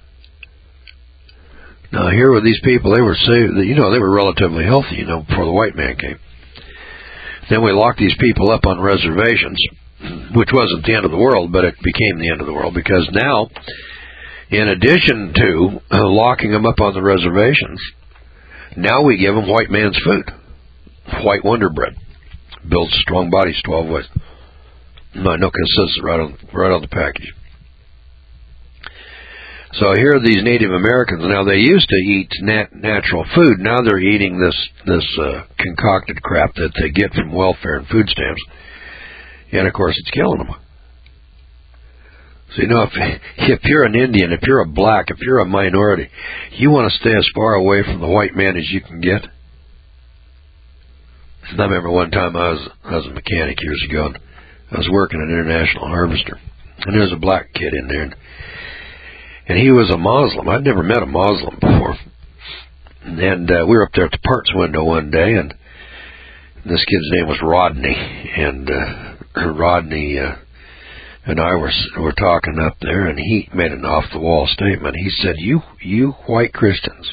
Now, here were these people, they were they were relatively healthy, before the white man came. Then we locked these people up on reservations, which wasn't the end of the world, but it became the end of the world, because now, in addition to locking them up on the reservations, now we give them white man's food. White Wonder Bread. Builds strong bodies 12 ways. No, because it says it right on the package. So here are these Native Americans. Now, they used to eat natural food. Now they're eating this concocted crap that they get from welfare and food stamps. And, of course, it's killing them. So, if you're an Indian, if you're a black, if you're a minority, you want to stay as far away from the white man as you can get. I remember one time I was a mechanic years ago, and I was working at International Harvester, and there was a black kid in there, and he was a Muslim. I'd never met a Muslim before. And we were up there at the parts window one day, and this kid's name was Rodney, and Rodney and I were talking up there, and he made an off-the-wall statement. He said, you white Christians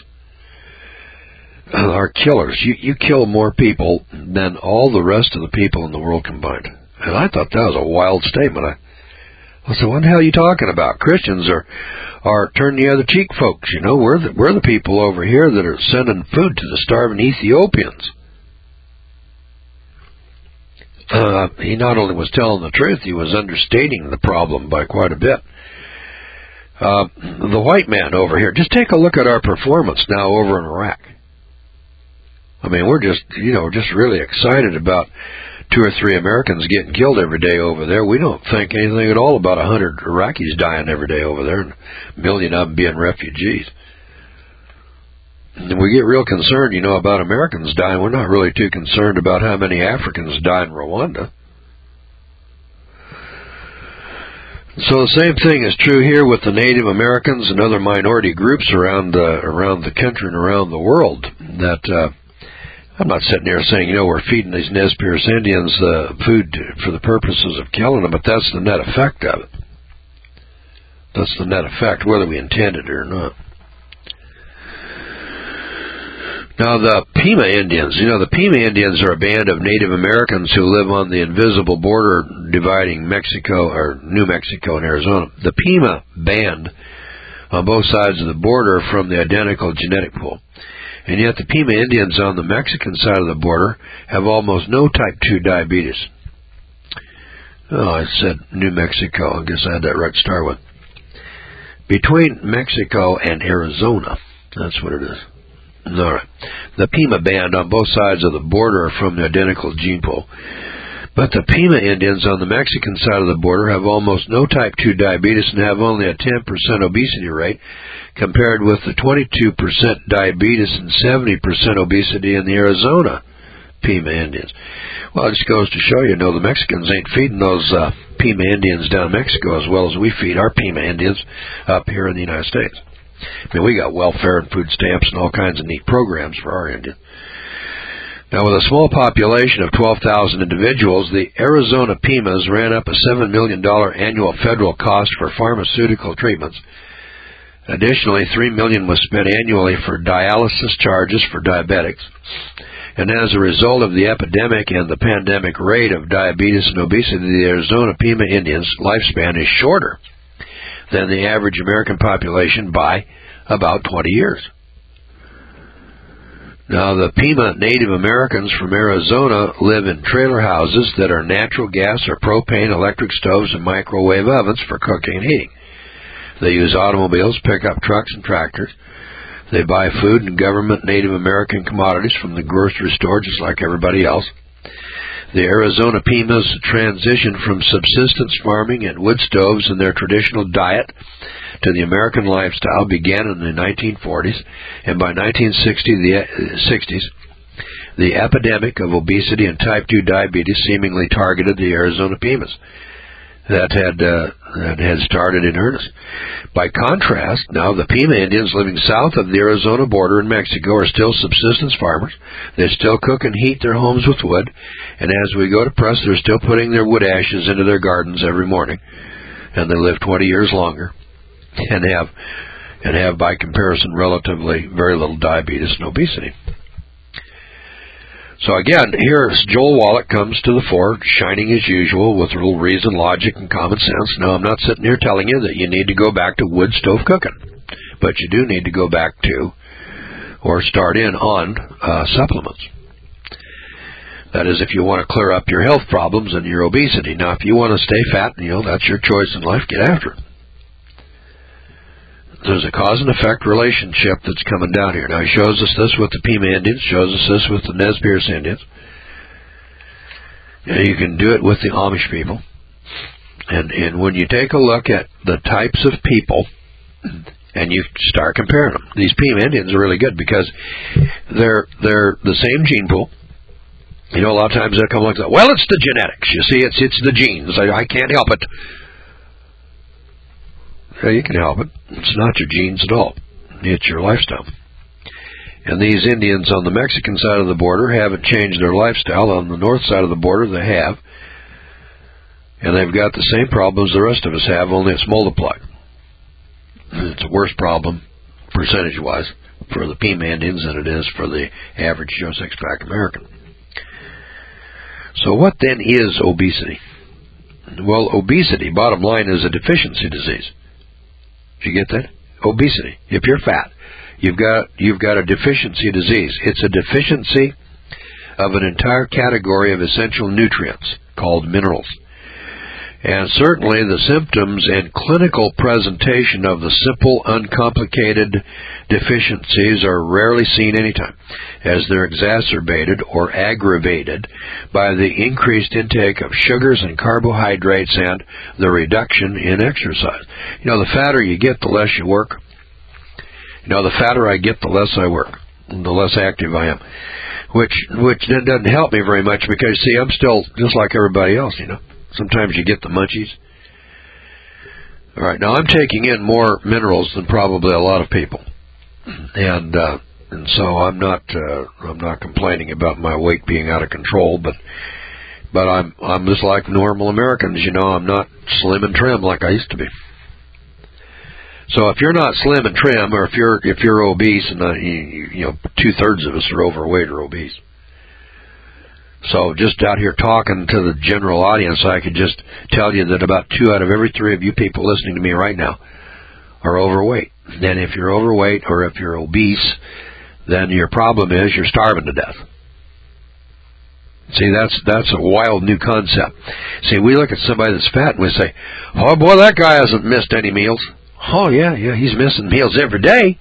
are killers. You kill more people than all the rest of the people in the world combined. And I thought that was a wild statement. I said, what the hell are you talking about? Christians are turn the other cheek folks. We're the people over here that are sending food to the starving Ethiopians. He not only was telling the truth, he was understating the problem by quite a bit. The white man over here, just take a look at our performance now over in Iraq. I mean, we're just really excited about 2 or 3 Americans getting killed every day over there. We don't think anything at all about 100 Iraqis dying every day over there, and a million of them being refugees. And we get real concerned, about Americans dying. We're not really too concerned about how many Africans died in Rwanda. So the same thing is true here with the Native Americans and other minority groups around the country and around the world. That I'm not sitting there saying, we're feeding these Nez Perce Indians food for the purposes of killing them, but that's the net effect of it. That's the net effect, whether we intended it or not. Now, the Pima Indians, the Pima Indians are a band of Native Americans who live on the invisible border dividing New Mexico and Arizona. The Pima band on both sides of the border are from the identical genetic pool. And yet the Pima Indians on the Mexican side of the border have almost no type 2 diabetes. Oh, I said New Mexico. I guess I had that right to start with. Between Mexico and Arizona, that's what it is. All right. The Pima band on both sides of the border are from the identical gene pool. But the Pima Indians on the Mexican side of the border have almost no type 2 diabetes and have only a 10% obesity rate, compared with the 22% diabetes and 70% obesity in the Arizona Pima Indians. Well, it just goes to show the Mexicans ain't feeding those Pima Indians down in Mexico as well as we feed our Pima Indians up here in the United States. I mean, we got welfare and food stamps and all kinds of neat programs for our Indians. Now, with a small population of 12,000 individuals, the Arizona Pimas ran up a $7 million annual federal cost for pharmaceutical treatments. Additionally, $3 million was spent annually for dialysis charges for diabetics. And as a result of the epidemic and the pandemic rate of diabetes and obesity, the Arizona Pima Indians' lifespan is shorter than the average American population by about 20 years. Now, the Pima Native Americans from Arizona live in trailer houses that are natural gas or propane electric stoves and microwave ovens for cooking and heating. They use automobiles, pickup trucks, and tractors. They buy food and government Native American commodities from the grocery store just like everybody else. The Arizona Pimas transitioned from subsistence farming and wood stoves in their traditional diet to the American lifestyle began in the 1940s, and by 1960s, the epidemic of obesity and type 2 diabetes seemingly targeted the Arizona Pimas. That had started in earnest. By contrast, now the Pima Indians living south of the Arizona border in Mexico are still subsistence farmers. They still cook and heat their homes with wood, and as we go to press, they're still putting their wood ashes into their gardens every morning, and they live 20 years longer, and have by comparison relatively very little diabetes and obesity. So again, here's Joel Wallach comes to the fore, shining as usual with real reason, logic, and common sense. Now, I'm not sitting here telling you that you need to go back to wood stove cooking, but you do need to go back to or start in on supplements. That is, if you want to clear up your health problems and your obesity. Now, if you want to stay fat, that's your choice in life, get after it. There's a cause and effect relationship that's coming down here. Now, he shows us this with the Pima Indians, shows us this with the Nez Perce Indians. And you can do it with the Amish people. And when you take a look at the types of people, and you start comparing them, these Pima Indians are really good because they're the same gene pool. A lot of times they'll come like that. Well, it's the genetics. You see, it's the genes. I can't help it. Yeah, you can help it. It's not your genes at all. It's your lifestyle. And these Indians on the Mexican side of the border haven't changed their lifestyle. On the north side of the border, they have. And they've got the same problems the rest of us have, only it's multiplied. It's a worse problem, percentage-wise, for the Pima Indians than it is for the average Joe Six-Pack American. So what then is obesity? Well, obesity, bottom line, is a deficiency disease. Did you get that? Obesity. If you're fat, you've got a deficiency disease. It's a deficiency of an entire category of essential nutrients called minerals. And certainly the symptoms and clinical presentation of the simple, uncomplicated deficiencies are rarely seen anytime, as they're exacerbated or aggravated by the increased intake of sugars and carbohydrates and the reduction in exercise. The fatter you get, the less you work. The fatter I get, the less I work, the less active I am. Which then doesn't help me very much because, see, I'm still just like everybody else, Sometimes you get the munchies. All right, now I'm taking in more minerals than probably a lot of people, and so I'm not complaining about my weight being out of control, but I'm just like normal Americans, I'm not slim and trim like I used to be. So if you're not slim and trim, or if you're obese, and 2/3 of us are overweight or obese. So just out here talking to the general audience, I could just tell you that about 2 out of every 3 of you people listening to me right now are overweight. And if you're overweight or if you're obese, then your problem is you're starving to death. See, that's a wild new concept. See, we look at somebody that's fat and we say, oh boy, that guy hasn't missed any meals. Oh yeah, he's missing meals every day.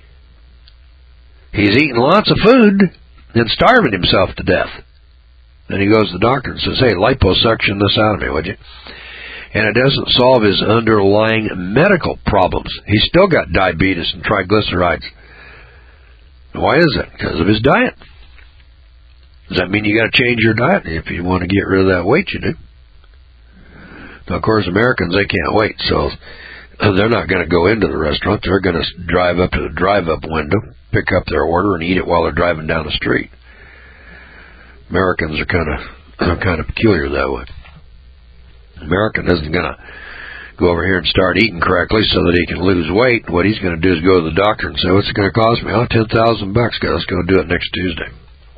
He's eating lots of food and starving himself to death. Then he goes to the doctor and says, hey, liposuction this out of me, would you? And it doesn't solve his underlying medical problems. He's still got diabetes and triglycerides. Why is that? Because of his diet. Does that mean you got to change your diet? If you want to get rid of that weight, you do. Now, of course, Americans, they can't wait, so they're not going to go into the restaurant. They're going to drive up to the drive-up window, pick up their order, and eat it while they're driving down the street. Americans are kind of peculiar that way. American isn't going to go over here and start eating correctly so that he can lose weight. What he's going to do is go to the doctor and say, "What's it going to cost me?" "Oh, $10,000. Let's go do it next Tuesday."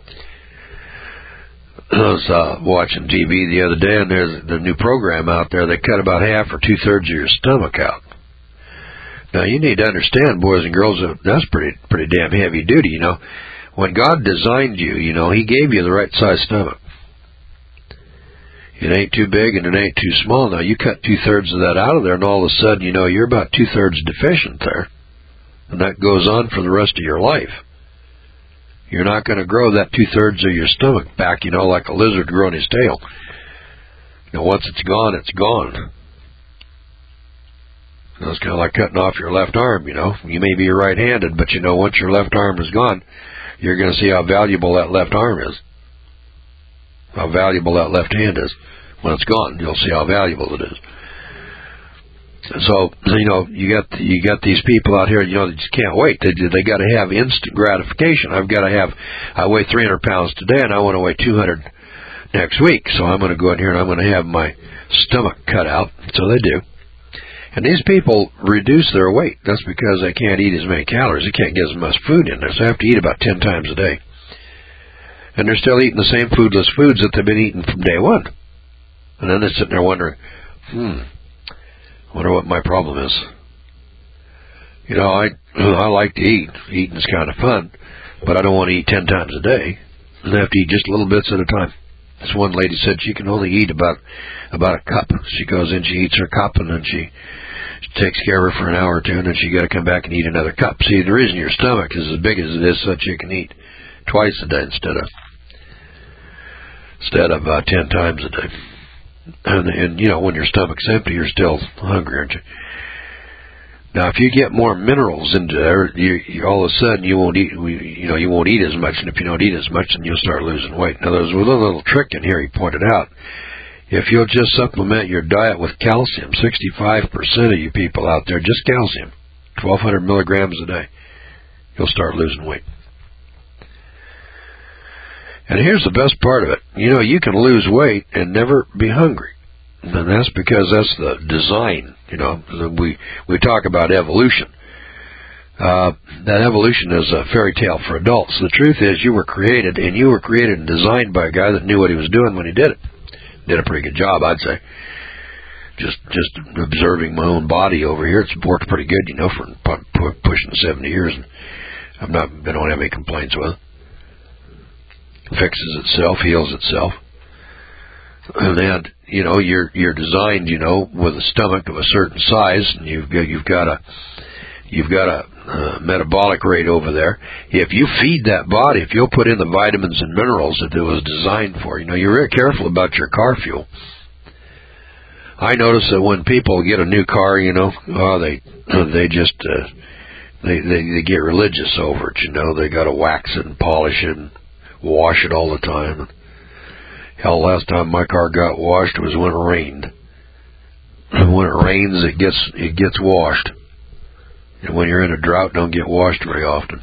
I was watching TV the other day, and there's the new program out there. They cut about half or 2/3 of your stomach out. Now, you need to understand, boys and girls, that's pretty damn heavy duty, you know. When God designed you, you know, He gave you the right size stomach. It ain't too big and it ain't too small. Now, you cut 2/3 of that out of there, and all of a sudden, you know, you're about 2/3 deficient there. And that goes on for the rest of your life. You're not going to grow that 2/3 of your stomach back, you know, like a lizard growing his tail. You know, once it's gone, it's gone. You know, it's kind of like cutting off your left arm, you know. You may be right-handed, but, you know, once your left arm is gone, you're going to see how valuable that left arm is. How valuable that left hand is. When it's gone, you'll see how valuable it is. So, you know, you got these people out here, you know, they just can't wait. They got to have instant gratification. I weigh 300 pounds today, and I want to weigh 200 next week. So I'm going to go in here and I'm going to have my stomach cut out. So they do. And these people reduce their weight. That's because they can't eat as many calories. They can't get as much food in there. So they have to eat about 10 times a day. And they're still eating the same foodless foods that they've been eating from day one. And then they're sitting there wondering, wonder what my problem is. You know, I like to eat. Eating's kind of fun, but I don't want to eat 10 times a day. I have to eat just little bits at a time. This one lady said she can only eat about a cup. She goes in, she eats her cup, and then she takes care of her for an hour or two, and then she got to come back and eat another cup. See, the reason your stomach is as big as it is so that you can eat twice a day instead of 10 times a day. And you know, when your stomach's empty, you're still hungry, aren't you? Now, if you get more minerals into there, you all of a sudden you won't eat. You won't eat as much, and if you don't eat as much, then you'll start losing weight. Now, there's a little trick in here he pointed out. If you'll just supplement your diet with calcium, 65% of you people out there, just calcium, 1,200 milligrams a day, you'll start losing weight. And here's the best part of it. You know, you can lose weight and never be hungry. And that's because that's the design. You know, we talk about evolution. That evolution is a fairy tale for adults. The truth is you were created and designed by a guy that knew what he was doing when he did it. Did a pretty good job, I'd say. Just observing my own body over here, it's worked pretty good, you know, for pushing 70 years. And I don't have any complaints with it. Fixes itself, heals itself. And then, you know, you're designed, you know, with a stomach of a certain size, and you've got a metabolic rate over there. If you feed that body, if you'll put in the vitamins and minerals that it was designed for, you know, you're very careful about your car fuel. I notice that when people get a new car, you know, they get religious over it, you know. They got to wax it and polish it and wash it all the time. Hell, last time my car got washed was when it rained. And when it rains, it gets washed. And when you're in a drought, don't get washed very often.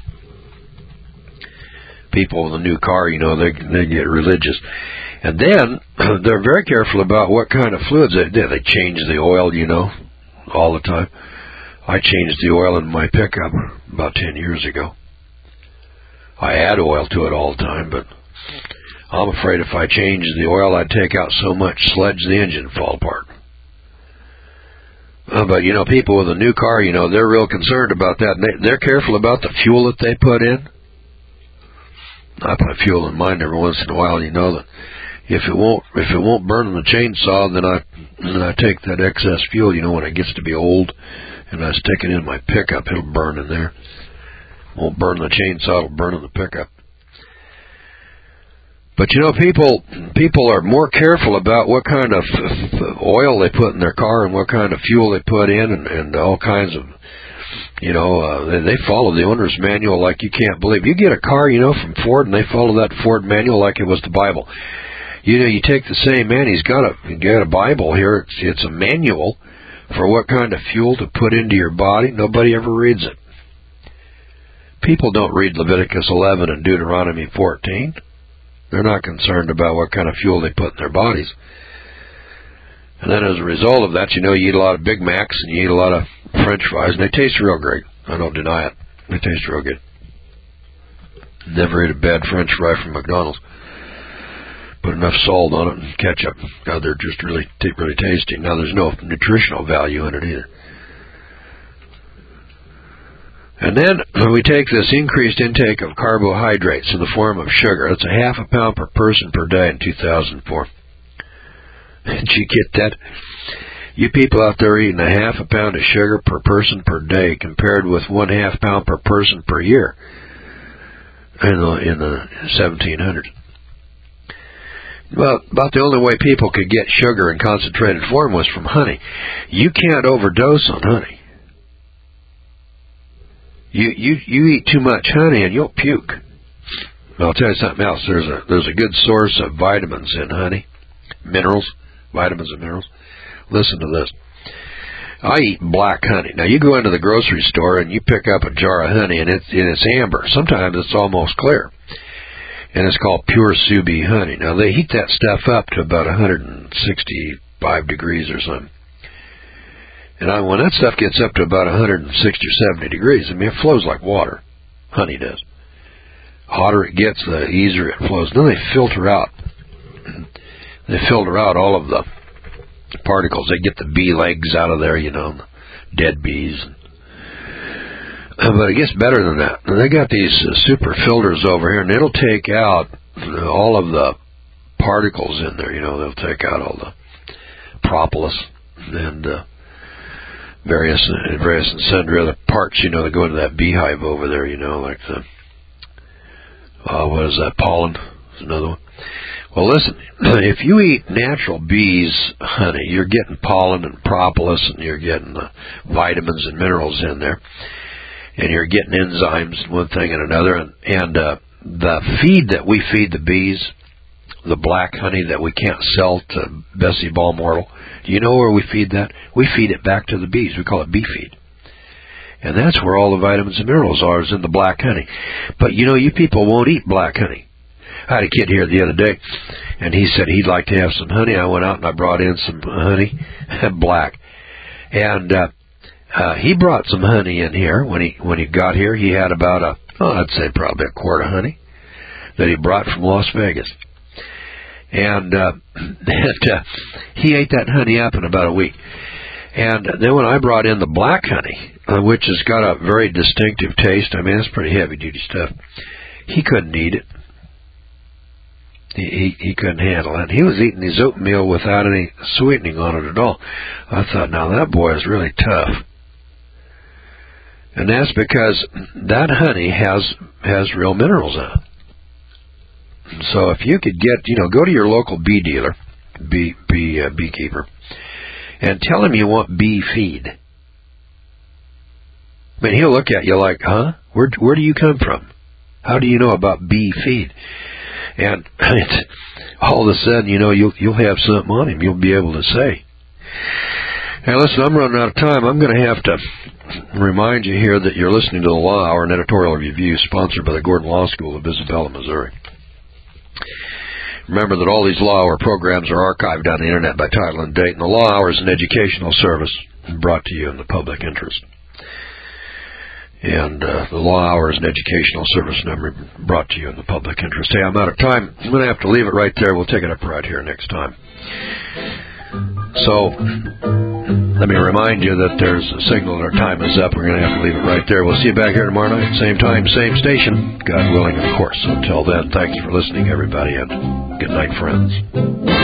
People with a new car, you know, they get religious. And then they're very careful about what kind of fluids they do. They change the oil, you know, all the time. I changed the oil in my pickup about 10 years ago. I add oil to it all the time, but I'm afraid if I changed the oil, I'd take out so much sludge the engine would fall apart. But, you know, people with a new car, you know, they're real concerned about that. They're careful about the fuel that they put in. I put fuel in mine every once in a while, you know, that if it won't burn in the chainsaw, then I take that excess fuel, you know, when it gets to be old, and I stick it in my pickup, it'll burn in there. Won't burn the chainsaw, it'll burn in the pickup. But, you know, people are more careful about what kind of oil they put in their car and what kind of fuel they put in and all kinds of, you know, they follow the owner's manual like you can't believe. You get a car, you know, from Ford, and they follow that Ford manual like it was the Bible. You know, you take the same man, he's got a Bible here. It's a manual for what kind of fuel to put into your body. Nobody ever reads it. People don't read Leviticus 11 and Deuteronomy 14. They're not concerned about what kind of fuel they put in their bodies. And then as a result of that, you eat a lot of Big Macs and you eat a lot of French fries, and they taste real great. I don't deny it. They taste real good. Never ate a bad French fry from McDonald's. Put enough salt on it and ketchup. God, they're just really tasty. Now, there's no nutritional value in it either. And then we take this increased intake of carbohydrates in the form of sugar. That's a 0.5 pound per person per day in 2004. Did you get that? You people out there eating a 0.5 pound of sugar per person per day compared with 1/2 pound per person per year in the 1700s. Well, about the only way people could get sugar in concentrated form was from honey. You can't overdose on honey. You eat too much honey and you'll puke. I'll tell you something else. There's a good source of vitamins in honey, minerals, vitamins and minerals. Listen to this. I eat black honey. Now, you go into the grocery store and you pick up a jar of honey, and it's amber. Sometimes it's almost clear. And it's called pure Subi honey. Now, they heat that stuff up to about 165 degrees or something. And when that stuff gets up to about 160 or 70 degrees, it flows like water. Honey does. The hotter it gets, the easier it flows. Then they filter out. They filter out all of the particles. They get the bee legs out of there, the dead bees. But it gets better than that. And they got these super filters over here, and it'll take out all of the particles in there. They'll take out all the propolis and various and sundry other parts, that go into that beehive over there, like the, what is that, pollen? Is another one. Well, listen, if you eat natural bees' honey, you're getting pollen and propolis, and you're getting the vitamins and minerals in there, and you're getting enzymes and one thing and another, and the feed that we feed the bees, the black honey that we can't sell to Bessie Balmortal, do you know where we feed that? We feed it back to the bees. We call it bee feed. And that's where all the vitamins and minerals are, is in the black honey. But, you people won't eat black honey. I had a kid here the other day, and he said he'd like to have some honey. I went out and I brought in some honey, black. And he brought some honey in here. When he got here, he had about I'd say probably a quart of honey that he brought from Las Vegas. And he ate that honey up in about a week. And then when I brought in the black honey, which has got a very distinctive taste, it's pretty heavy-duty stuff, he couldn't eat it. He couldn't handle it. He was eating his oatmeal without any sweetening on it at all. I thought, now that boy is really tough. And that's because that honey has real minerals in it. So if you could get, go to your local bee dealer, beekeeper, and tell him you want bee feed. He'll look at you like, huh? Where do you come from? How do you know about bee feed? And all of a sudden, you'll have something on him. You'll be able to say. Now, listen, I'm running out of time. I'm going to have to remind you here that you're listening to the Law Hour, an editorial review sponsored by the Gordon Law School of Isabella, Missouri. Remember that all these Law Hour programs are archived on the Internet by title and date, and the Law Hour is an educational service brought to you in the public interest. And the Law Hour is an educational service number brought to you in the public interest. Hey, I'm out of time. I'm going to have to leave it right there. We'll take it up right here next time. So, let me remind you that there's a signal that our time is up. We're going to have to leave it right there. We'll see you back here tomorrow night, same time, same station. God willing, of course. Until then, thanks for listening, everybody, and good night, friends.